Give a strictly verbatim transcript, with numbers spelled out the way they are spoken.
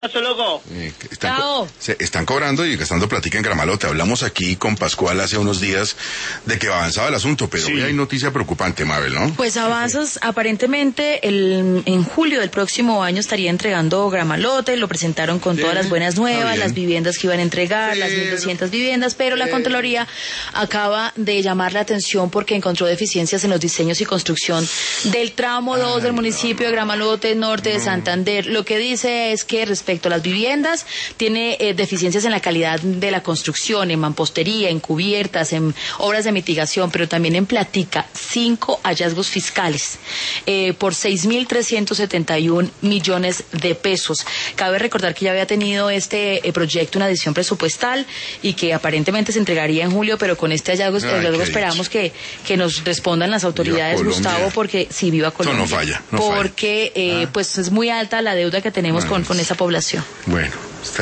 Hasta luego. Eh, están, co se están cobrando y gastando platica en Gramalote. Hablamos aquí con Pascual hace unos días de que avanzaba el asunto, pero sí. Hoy hay noticia preocupante, Mabel, ¿no? Pues avanzas, sí, sí. Aparentemente el, en julio del próximo año estaría entregando Gramalote, lo presentaron con sí, todas las buenas nuevas, las viviendas que iban a entregar, sí, las mil doscientas viviendas, pero sí, la Contraloría acaba de llamar la atención porque encontró deficiencias en los diseños y construcción del tramo dos del municipio no. de Gramalote Norte no. de Santander. Lo que dice es que respecto a las viviendas, tiene eh, deficiencias en la calidad de la construcción, en mampostería, en cubiertas, en obras de mitigación, pero también en platica, cinco hallazgos fiscales eh, por seis mil trescientos setenta y un millones de pesos. Cabe recordar que ya había tenido este eh, proyecto una adición presupuestal y que aparentemente se entregaría en julio, pero con este hallazgo, Ay, hallazgo esperamos que, que nos respondan las autoridades, Gustavo, porque si sí, viva Colombia. No, no falla, no porque falla. Eh, ah. pues es muy alta la deuda que tenemos no, con, con esa población. Bueno.